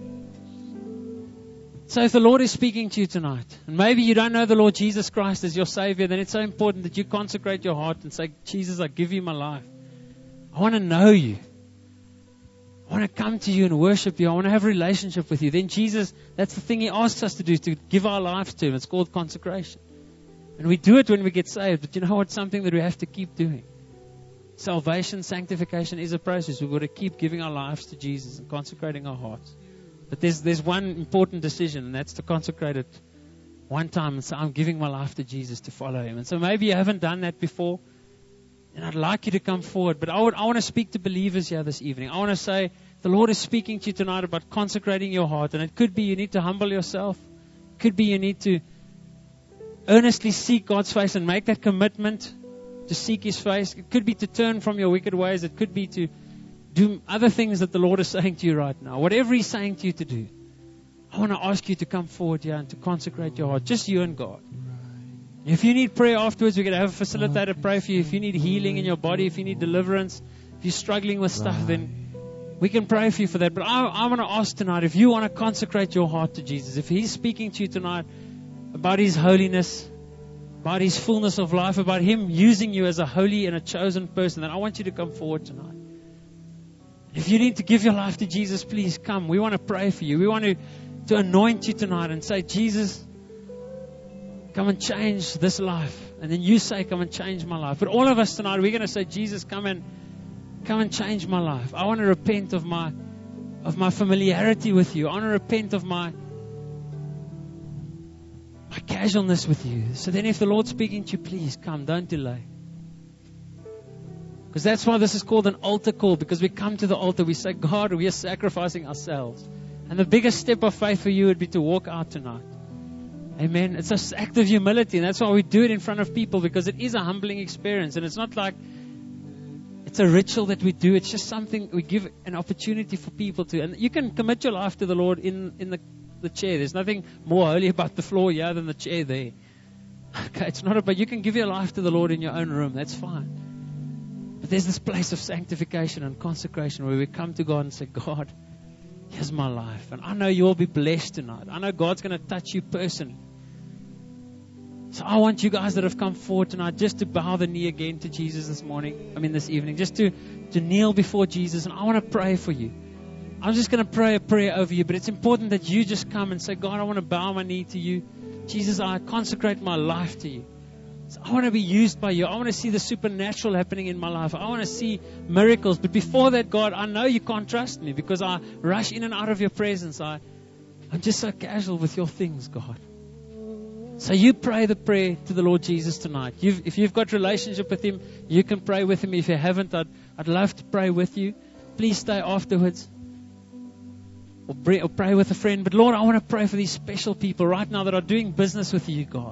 So if the Lord is speaking to you tonight, and maybe you don't know the Lord Jesus Christ as your Savior, then it's so important that you consecrate your heart and say, Jesus, I give you my life. I want to know you. I want to come to you and worship you. I want to have a relationship with you. Then Jesus, that's the thing He asks us to do, is to give our lives to Him. It's called consecration. And we do it when we get saved. But you know what? Something that we have to keep doing. Salvation, sanctification is a process. We've got to keep giving our lives to Jesus and consecrating our hearts. But there's one important decision, and that's to consecrate it one time and say, I'm giving my life to Jesus to follow Him. And so maybe you haven't done that before. And I'd like you to come forward. But I want to speak to believers here this evening. I want to say, the Lord is speaking to you tonight about consecrating your heart. And it could be you need to humble yourself. It could be you need to earnestly seek God's face and make that commitment to seek His face. It could be to turn from your wicked ways. It could be to do other things that the Lord is saying to you right now. Whatever He's saying to you to do, I want to ask you to come forward here and to consecrate your heart. Just you and God. If you need prayer afterwards, we're going to have a facilitator pray for you. If you need healing in your body, if you need deliverance, if you're struggling with stuff, then we can pray for you for that. But I want to ask tonight, if you want to consecrate your heart to Jesus, if He's speaking to you tonight about His holiness, about His fullness of life, about Him using you as a holy and a chosen person, then I want you to come forward tonight. If you need to give your life to Jesus, please come. We want to pray for you. We want to anoint you tonight and say, Jesus, come and change this life. And then you say, come and change my life. But all of us tonight, we're going to say, Jesus, come and change my life. I want to repent of my familiarity with you. I want to repent of my casualness with you. So then if the Lord's speaking to you, please come. Don't delay. Because that's why this is called an altar call. Because we come to the altar, we say, God, we are sacrificing ourselves. And the biggest step of faith for you would be to walk out tonight. Amen. It's an act of humility, and that's why we do it in front of people, because it is a humbling experience. And it's not like it's a ritual that we do. It's just something we give an opportunity for people to. And you can commit your life to the Lord in the chair. There's nothing more holy about the floor here than the chair there. Okay, it's not about, you can give your life to the Lord in your own room. That's fine. But there's this place of sanctification and consecration where we come to God and say, God, here's my life. And I know you'll be blessed tonight. I know God's going to touch you personally. So I want you guys that have come forward tonight just to bow the knee again to Jesus this evening, just to kneel before Jesus. And I want to pray for you. I'm just going to pray a prayer over you, but it's important that you just come and say, God, I want to bow my knee to you. Jesus, I consecrate my life to you. So I want to be used by you. I want to see the supernatural happening in my life. I want to see miracles. But before that, God, I know you can't trust me because I rush in and out of your presence. I'm just so casual with your things, God. So you pray the prayer to the Lord Jesus tonight. If you've got relationship with Him, you can pray with Him. If you haven't, I'd love to pray with you. Please stay afterwards. Or pray with a friend. But Lord, I want to pray for these special people right now that are doing business with you, God.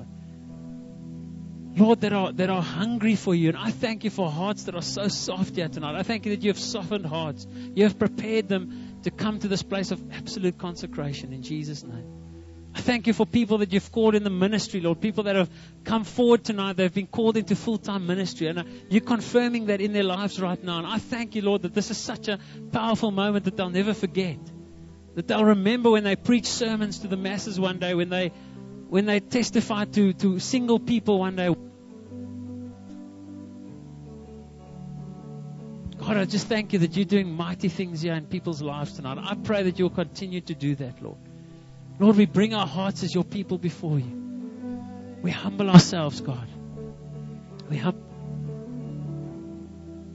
Lord, that are hungry for you. And I thank you for hearts that are so soft here tonight. I thank you that you have softened hearts. You have prepared them to come to this place of absolute consecration in Jesus' name. I thank you for people that you've called in the ministry, Lord. People that have come forward tonight. They've been called into full-time ministry. And you're confirming that in their lives right now. And I thank you, Lord, that this is such a powerful moment that they'll never forget. That they'll remember when they preach sermons to the masses one day, when they testify to single people one day. God, I just thank you that you're doing mighty things here in people's lives tonight. I pray that you'll continue to do that, Lord. Lord, we bring our hearts as your people before you. We humble ourselves, God. We humble